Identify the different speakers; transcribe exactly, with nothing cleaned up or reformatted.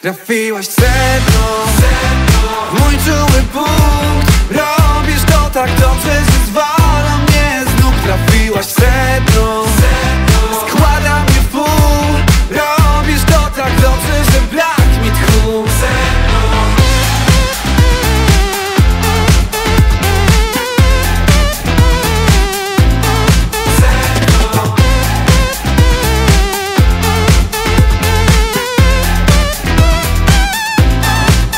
Speaker 1: Trafiłaś w sedno, w mój czuły punkt. Robisz to tak dobrze,